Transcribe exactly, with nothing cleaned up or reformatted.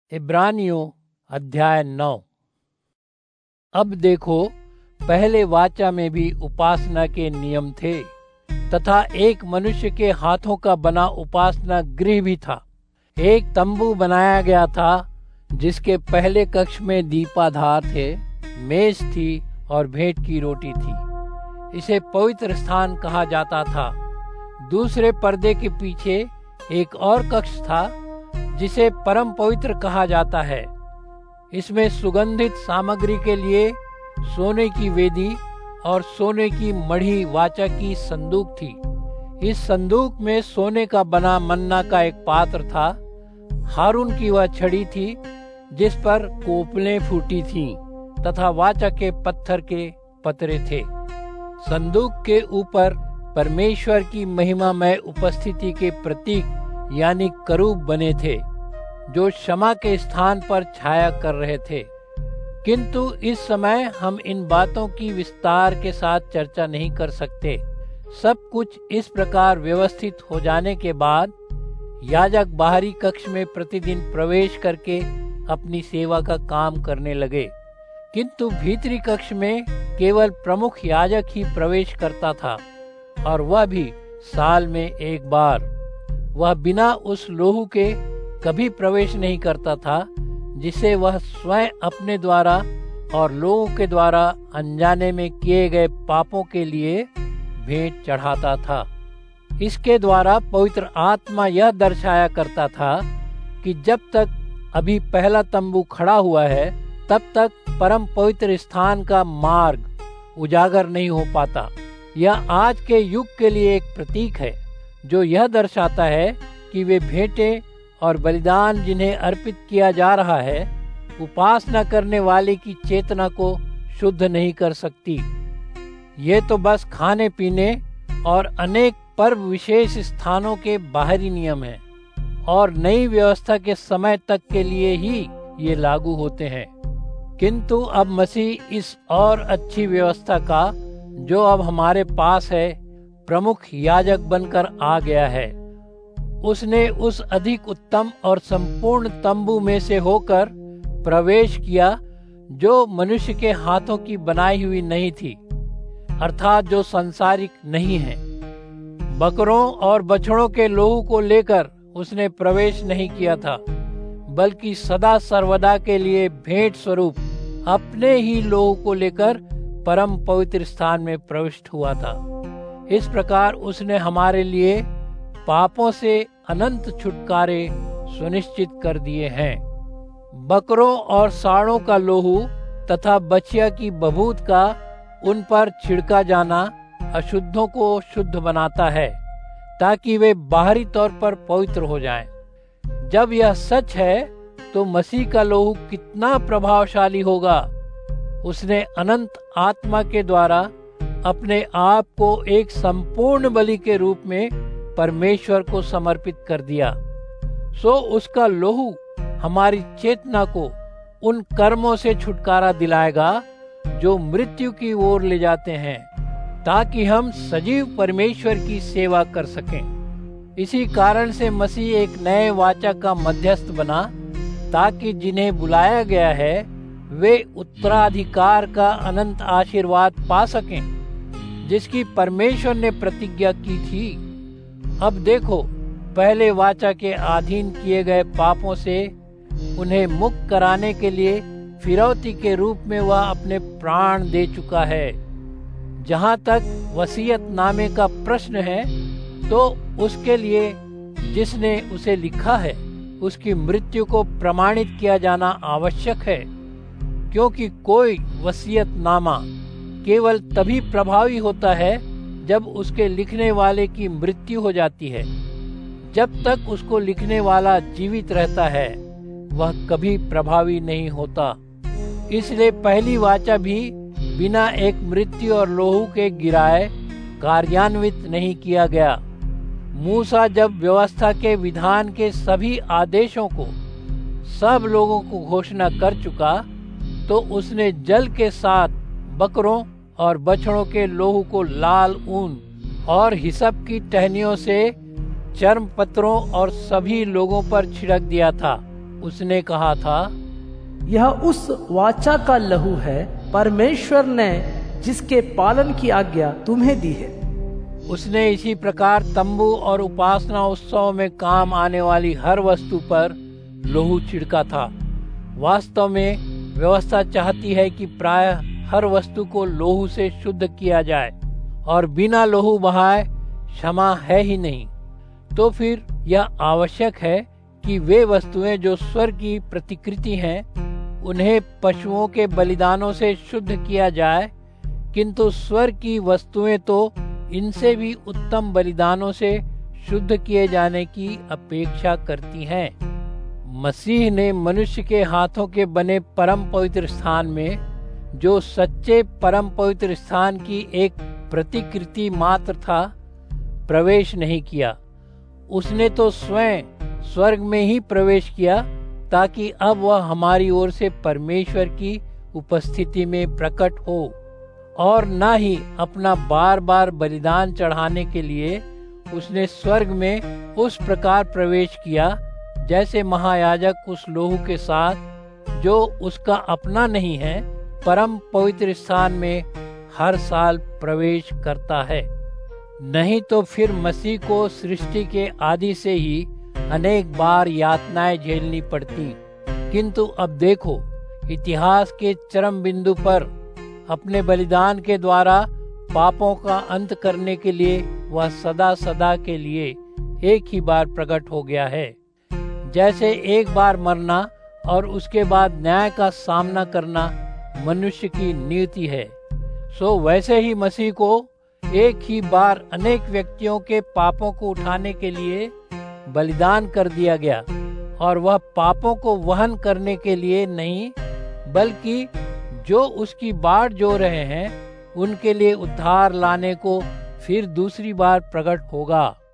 इब्रानियों अध्याय नौ। अब देखो, पहले वाचा में भी उपासना के नियम थे तथा एक मनुष्य के हाथों का बना उपासना गृह भी था। एक तंबू बनाया गया था जिसके पहले कक्ष में दीपाधार थे, मेज थी और भेंट की रोटी थी। इसे पवित्र स्थान कहा जाता था। दूसरे पर्दे के पीछे एक और कक्ष था जिसे परम पवित्र कहा जाता है। इसमें सुगंधित सामग्री के लिए सोने की वेदी और सोने की मढ़ी वाचा की संदूक थी। इस संदूक में सोने का बना मन्ना का एक पात्र था। हारून की वह छड़ी थी जिस पर कोपलें फूटी थीं तथा वाचा के पत्थर के पतरे थे। संदूक के ऊपर परमेश्वर की महिमामय उपस्थिति के प्रतीक यानी करूब बने थे जो क्षमा के स्थान पर छाया कर रहे थे। किंतु इस समय हम इन बातों की विस्तार के साथ चर्चा नहीं कर सकते। सब कुछ इस प्रकार व्यवस्थित हो जाने के बाद याजक बाहरी कक्ष में प्रतिदिन प्रवेश करके अपनी सेवा का काम करने लगे, किंतु भीतरी कक्ष में केवल प्रमुख याजक ही प्रवेश करता था और वह भी साल में एक बार। वह बिना उस लोहू के कभी प्रवेश नहीं करता था जिसे वह स्वयं अपने द्वारा और लोगों के द्वारा अनजाने में किए गए पापों के लिए भेंट चढ़ाता था। इसके द्वारा पवित्र आत्मा यह दर्शाया करता था कि जब तक अभी पहला तंबू खड़ा हुआ है तब तक परम पवित्र स्थान का मार्ग उजागर नहीं हो पाता। यह आज के युग के लिए एक प्रतीक है जो यह दर्शाता है कि वे भेंटें और बलिदान जिन्हें अर्पित किया जा रहा है उपासना करने वाले की चेतना को शुद्ध नहीं कर सकती। ये तो बस खाने पीने और अनेक पर्व विशेष स्थानों के बाहरी नियम हैं और नई व्यवस्था के समय तक के लिए ही ये लागू होते हैं। किंतु अब मसीह इस और अच्छी व्यवस्था का जो अब हमारे पास है प्रमुख याजक बनकर आ गया है। उसने उस अधिक उत्तम और संपूर्ण तंबू में से होकर प्रवेश किया जो मनुष्य के हाथों की बनाई हुई नहीं थी, अर्थात जो सांसारिक नहीं है। बकरों और बछड़ों के लोहू को लेकर उसने प्रवेश नहीं किया था, बल्कि सदा सर्वदा के लिए भेंट स्वरूप अपने ही लोहू को लेकर परम पवित्र स्थान में प्रविष्ट हुआ था। इस प्रकार उसने हमारे लिए पापों से अनंत छुटकारे सुनिश्चित कर दिए हैं। बकरों और सांडों का लोहू तथा बछिया की बबूत का उन पर छिड़का जाना अशुद्धों को शुद्ध बनाता है ताकि वे बाहरी तौर पर पवित्र हो जाएं। जब यह सच है तो मसीह का लोहू कितना प्रभावशाली होगा। उसने अनंत आत्मा के द्वारा अपने आप को एक संपूर्ण बलि के रूप में परमेश्वर को समर्पित कर दिया। सो उसका लोहू हमारी चेतना को उन कर्मों से छुटकारा दिलाएगा जो मृत्यु की ओर ले जाते हैं, ताकि हम सजीव परमेश्वर की सेवा कर सकें। इसी कारण से मसीह एक नए वाचा का मध्यस्थ बना ताकि जिन्हें बुलाया गया है वे उत्तराधिकार का अनंत आशीर्वाद पा सकें जिसकी परमेश्वर ने प्रतिज्ञा की थी। अब देखो, पहले वाचा के अधीन किए गए पापों से उन्हें मुक्त कराने के लिए फिरौती के रूप में वह अपने प्राण दे चुका है। जहाँ तक वसीयत नामे का प्रश्न है तो उसके लिए जिसने उसे लिखा है उसकी मृत्यु को प्रमाणित किया जाना आवश्यक है, क्योंकि कोई वसीयत नामा केवल तभी प्रभावी होता है जब उसके लिखने वाले की मृत्यु हो जाती है। जब तक उसको लिखने वाला जीवित रहता है वह कभी प्रभावी नहीं होता। इसलिए पहली वाचा भी बिना एक मृत्यु और लोहू के गिराए कार्यान्वित नहीं किया गया। मूसा जब व्यवस्था के विधान के सभी आदेशों को सब लोगों को घोषणा कर चुका तो उसने जल के साथ बकरों और बछड़ों के लोहू को लाल ऊन और हिसप की टहनियों से चर्म पत्रों और सभी लोगों पर छिड़क दिया था उसने कहा था, यह उस वाचा का लहू है परमेश्वर ने जिसके पालन की आज्ञा तुम्हें दी है। उसने इसी प्रकार तंबू और उपासना उत्सव में काम आने वाली हर वस्तु पर लोहू छिड़का था। वास्तव में व्यवस्था चाहती है कि प्रायः हर वस्तु को लोहू से शुद्ध किया जाए, और बिना लोहू बहाए क्षमा है ही नहीं। तो फिर यह आवश्यक है कि वे वस्तुएं जो स्वर्ग की प्रतिकृति हैं, उन्हें पशुओं के बलिदानों से शुद्ध किया जाए, किंतु स्वर्ग की वस्तुएं तो इनसे भी उत्तम बलिदानों से शुद्ध किए जाने की अपेक्षा करती हैं। मसीह ने मनुष्य के हाथों के बने परम पवित्र स्थान में, जो सच्चे परम पवित्र स्थान की एक प्रतिकृति मात्र था, प्रवेश नहीं किया। उसने तो स्वयं स्वर्ग में ही प्रवेश किया, ताकि अब वह हमारी ओर से परमेश्वर की उपस्थिति में प्रकट हो, और न ही अपना बार बार बलिदान चढ़ाने के लिए उसने स्वर्ग में उस प्रकार प्रवेश किया जैसे महायाजक उस लोहू के साथ, जो उसका अपना नहीं है, परम पवित्र स्थान में हर साल प्रवेश करता है। नहीं तो फिर मसीह को सृष्टि के आदि से ही अनेक बार यातनाएं झेलनी पड़ती, किंतु अब देखो, इतिहास के चरम बिंदु पर अपने बलिदान के द्वारा पापों का अंत करने के लिए वह सदा सदा के लिए एक ही बार प्रकट हो गया है। जैसे एक बार मरना और उसके बाद न्याय का सामना करना मनुष्य की नियति है, सो वैसे ही मसीह को एक ही बार अनेक व्यक्तियों के पापों को उठाने के लिए बलिदान कर दिया गया, और वह पापों को वहन करने के लिए नहीं, बल्कि जो उसकी बाट जो रहे हैं उनके लिए उद्धार लाने को फिर दूसरी बार प्रकट होगा।